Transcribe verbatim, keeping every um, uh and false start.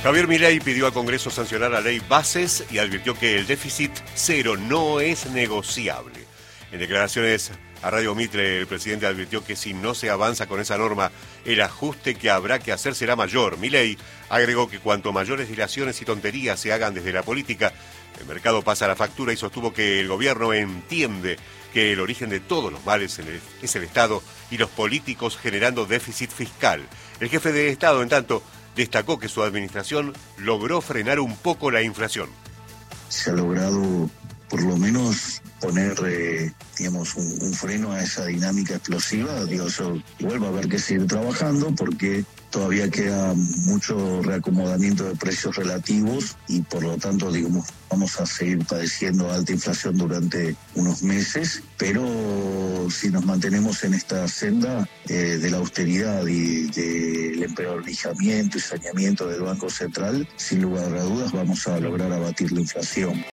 Javier Milei pidió al Congreso sancionar la ley Bases y advirtió que el déficit cero no es negociable. En declaraciones a Radio Mitre, el presidente advirtió que si no se avanza con esa norma, el ajuste que habrá que hacer será mayor. Milei agregó que cuanto mayores dilaciones y tonterías se hagan desde la política, el mercado pasa la factura y sostuvo que el gobierno entiende que el origen de todos los males es el Estado y los políticos generando déficit fiscal. El jefe de Estado, en tanto, destacó que su administración logró frenar un poco la inflación. Se ha logrado, por lo menos, poner, eh, digamos, un, un freno a esa dinámica explosiva. Digo, eso igual va a haber que seguir trabajando porque todavía queda mucho reacomodamiento de precios relativos y, por lo tanto, digamos, vamos a seguir padeciendo alta inflación durante unos meses, pero si nos mantenemos en esta senda eh, de la austeridad y del empeorijamiento y saneamiento del Banco Central, sin lugar a dudas vamos a lograr abatir la inflación.